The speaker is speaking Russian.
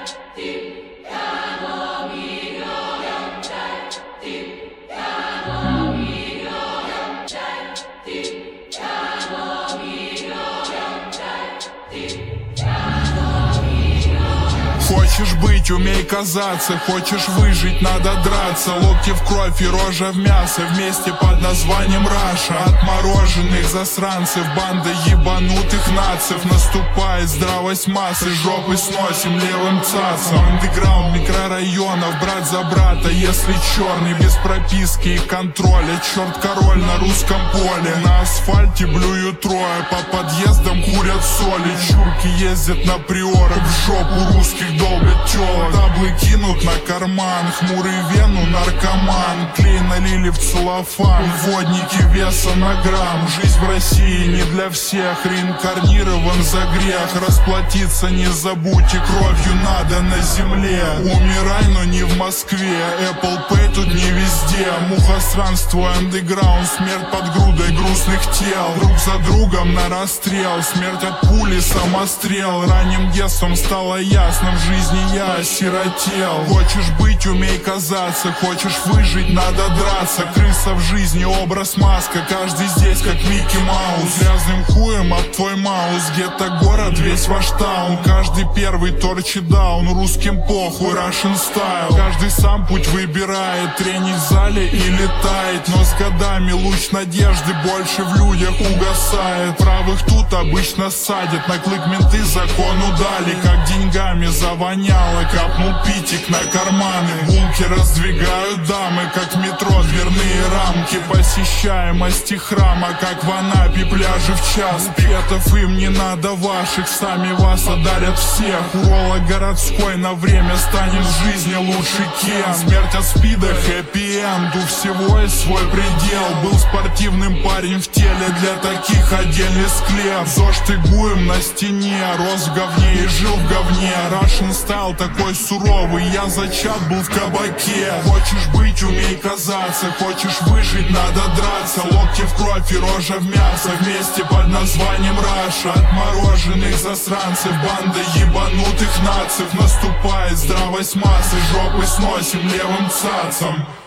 Хочешь быть, умей казаться. Хочешь выжить, надо драться. Локти в кровь и рожа в мясо. Вместе под названием Раша. Отмороженных засранцев, банда ебанутых нацев. Наступает здравость массы, жопы сносим левым цацом. Андеграунд микрорайонов, брат за брата. Если черный, без прописки и контроля. Черт король на русском поле. На асфальте блюют трое. По подъездам курят соли. Чурки ездят на приорах. В жопу русских долбят тёлок. Таблы кинут на карман. Хмурый вену наркоман. Клей налили в целлофан. Водники веса на грамм. Жизнь в России не для всех. Реинкарнирован за грех. Расплатиться не забудьте. Кровью надо на земле. Умирай, но не в Москве. Apple Pay тут не везде. Мухосранство, андеграунд. Смерть под грудой грустных тел. Друг за другом на расстрел. Смерть от пули, самострел. Ранним детством стало ясно, в жизни я осиротел. Хочешь быть, умей казаться. Хочешь выжить, надо драться. Крыса в жизни, образ маска. Каждый здесь как Микки Маус. Грязным хуем об твой маус. Гетто город, весь ваш таун. Каждый первый торчит даун. Русским похуй, Russian style. Каждый сам путь выбирает. Тренить в зале и летает. Но с годами луч надежды больше в людях угасает. Правых тут обычно садят. На клык менты закону дали. Как деньгами завоняло. Капнул питик на карманы. Булки раздвигают дамы. Как в метро дверные рамки. Посещаемости храма. Как в Анапе пляжи в час. Петов им не надо ваших. Сами вас одарят всех. Уролог городской на время станет в жизни лучше кем. Смерть от спида, хэппи-энд. У всего есть свой предел. Был спортивным парень в теле. Для таких отдельный склеп. ЗОЖ тыгуем на стене. Рос в говне и жил в говне. Russian style такой суровый. Я зачат был в кабаке. Хочешь быть, умей казаться. Хочешь выжить, надо драться. Локти в кровь и рожа в мясо. Вместе под названием Раша. Отмороженных засранцев, банда ебанутых нацев. Наступает здравость массы. Жопы сносим левым цацом.